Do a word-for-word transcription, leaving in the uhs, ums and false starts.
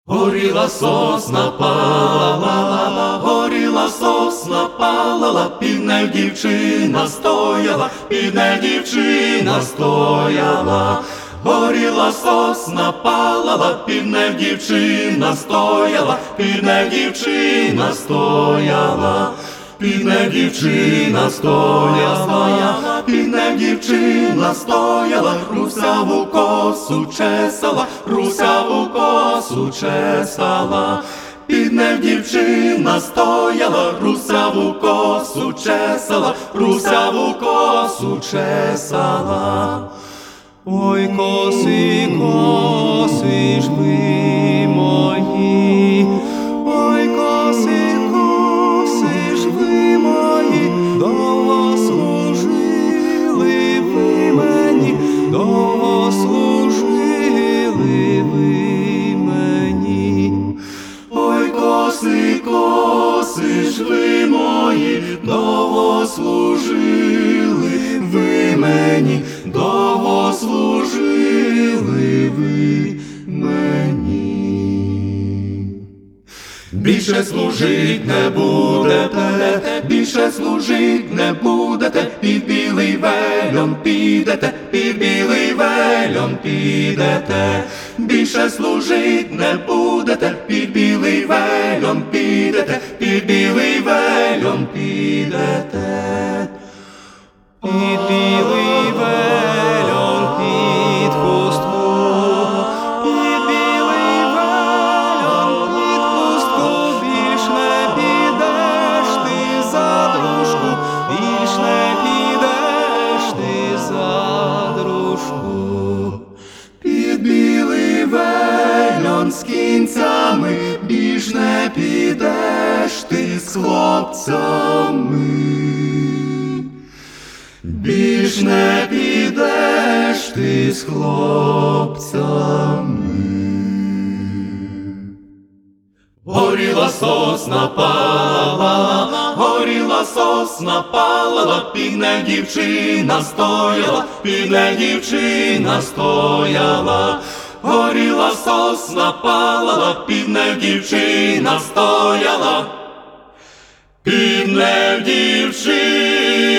Горіла сосна палала, горіла сосна палала, під нею дівчина стояла, під нею дівчина стояла. Горіла сосна палала, під нею дівчина стояла, під нею дівчина стояла. Під нею дівчина стояла, під нею дівчина стояла, русяву косу чесала, русяву косу чесала. Під нею дівчина стояла, русяву косу чесала, русяву косу чесала. Ой, коси, коси ж ви мої, ой, коси, коси ж ви мої, довго служили ви мені, довго служили ви мені. Ой, коси, коси ж ви мої, довго служили ви мені, довго служили ви мені. Більше служить не будете, більше служить не будете, під білий вельон підете, під білий вельон підете. Більше служить не будете, під білий вельон підете, під білий вельон підете. Під білий вельон, під хустку, під білий вельон, під хустку, більш не підеш ти за дружку, більш не підеш ти за дружку. Під білий вельон з кінцями, більш не підеш ти з хлопцями. Більш не підеш ти з хлопцями. Горіла сосна палала, горіла сосна палала, під нею дівчина стояла, під нею дівчина стояла. Горіла сосна палала, під нею дівчина стояла, під нею дівчина